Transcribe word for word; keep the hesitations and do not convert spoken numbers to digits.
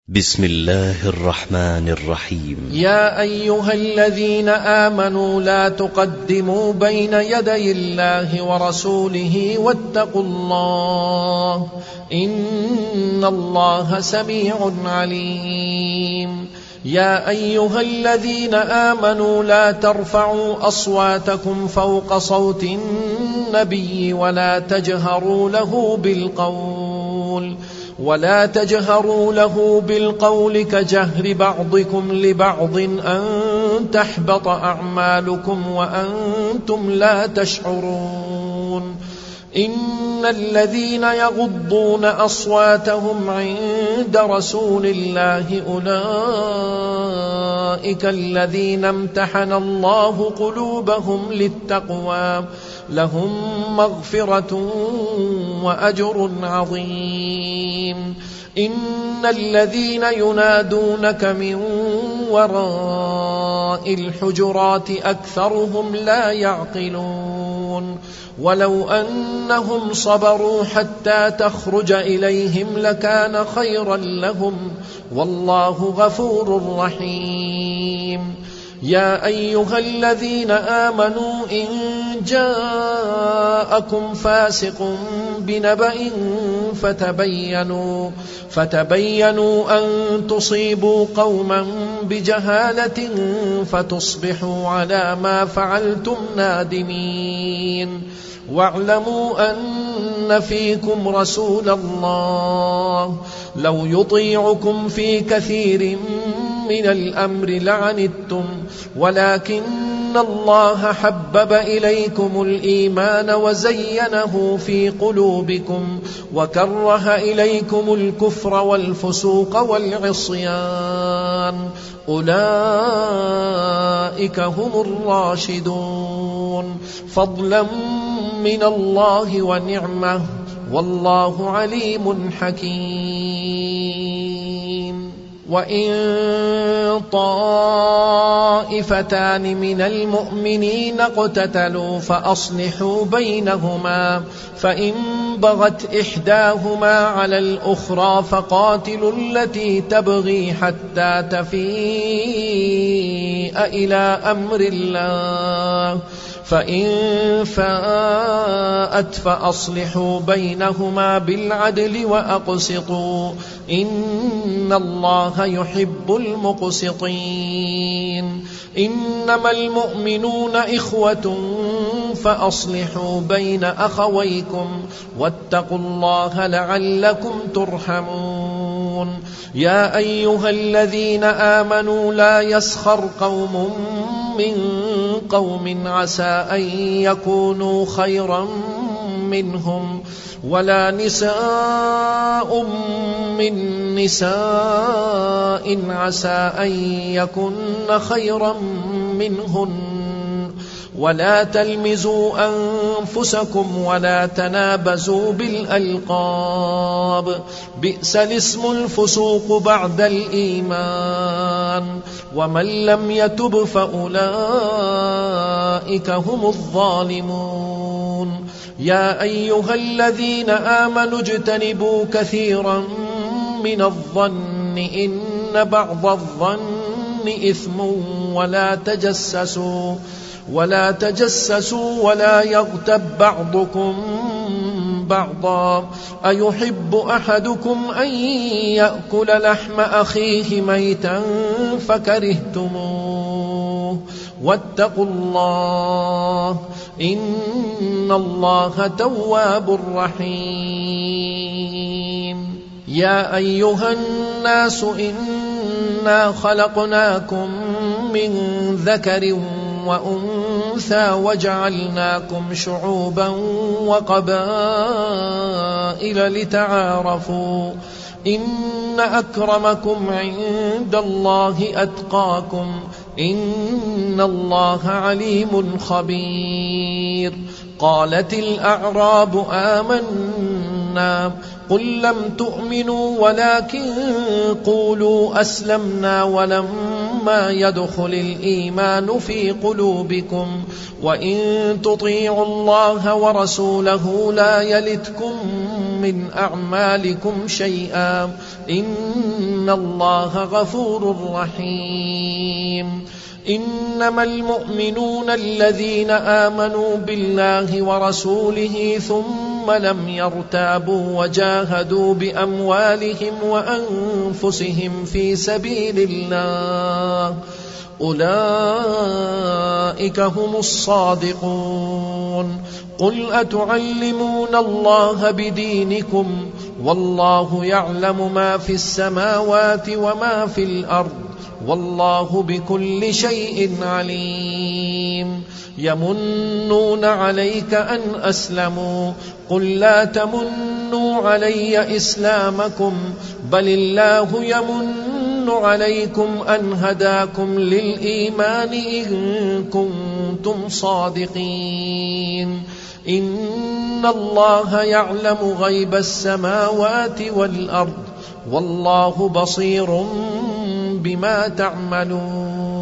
بسم الله الرحمن الرحيم. يا أيها الذين آمنوا لا تقدموا بين يدي الله ورسوله واتقوا الله إن الله سميع عليم. يا أيها الذين آمنوا لا ترفعوا أصواتكم فوق صوت النبي ولا تجهروا له بالقول ولا تجهروا له بالقول كجهر بعضكم لبعض أن تحبط أعمالكم وأنتم لا تشعرون. إن الذين يغضون أصواتهم عند رسول الله أولئك الذين امتحن الله قلوبهم للتقوى لهم مغفرة وأجر عظيم. إن الذين ينادونك من وراء الحجرات أكثرهم لا يعقلون. ولو أنهم صبروا حتى تخرج إليهم لكان خيرا لهم والله غفور رحيم. يا أيها الذين آمنوا إن جاءكم فاسق بنبأ فتبينوا فتبينوا أن تصيبوا قوما بجهالة فتصبحوا على ما فعلتم نادمين. واعلموا أن فيكم رسول الله لو يطيعكم في كثير من الأمر لعنتم ولكن الله حبب إليكم الإيمان وزينه في قلوبكم وكره إليكم الكفر والفسوق والعصيان أولئك هم الراشدون فضلا من الله ونعمة والله عليم حكيم. وإن طائفتان من المؤمنين اقتتلوا فأصلحوا بينهما فإن بغت إحداهما على الأخرى فقاتلوا التي تبغي حتى تفيء إلى أمر الله فإن فاءت فأصلحوا بينهما بالعدل وأقسطوا إن الله يحب المقسطين. إنما المؤمنون إخوة فأصلحوا بين أخويكم واتقوا الله لعلكم ترحمون. يا أيها الذين آمنوا لا يسخر قوم من قوم عسى أن يكونوا خيرا منهم ولا نساء من نساء عسى أن يكن خيرا منهن ولا تلمزوا أنفسكم ولا تنابزوا بالألقاب بئس الاسم الفسوق بعد الإيمان ومن لم يتب فأولئك هم الظالمون. يا أيها الذين آمنوا اجتنبوا كثيرا من الظن إن بعض الظن إثم ولا تجسسوا ولا تجسسوا ولا يغتب بعضكم بعضا أيحب أحدكم أن يأكل لحم أخيه ميتا فكرهتموه واتقوا الله إن الله تواب رحيم. يا أيها الناس إنا خلقناكم من ذكر وأنثى وجعلناكم شعوبا وقبائل لتعارفوا إن أكرمكم عند الله أتقاكم إن الله عليم خبير. قالت الأعراب آمنا قل لم تؤمنوا ولكن قولوا أسلمنا ولما يدخل الإيمان في قلوبكم وإن تطيعوا الله ورسوله لا يلتكم من أعمالكم شيئا إن إن الله غفور رحيم. إنما المؤمنون الذين آمنوا بالله ورسوله ثم لم يرتابوا وجاهدوا بأموالهم وأنفسهم في سبيل الله أولئك هم الصادقون. قل أتعلمون الله بدينكم والله يعلم ما في السماوات وما في الأرض والله بكل شيء عليم. يمنون عليك أن أسلموا قل لا تمنوا علي إسلامكم بل الله يمن عليكم أن هداكم للإيمان إن كنتم صادقين. إن الله يعلم غيب السماوات والأرض والله بصير بما تعملون.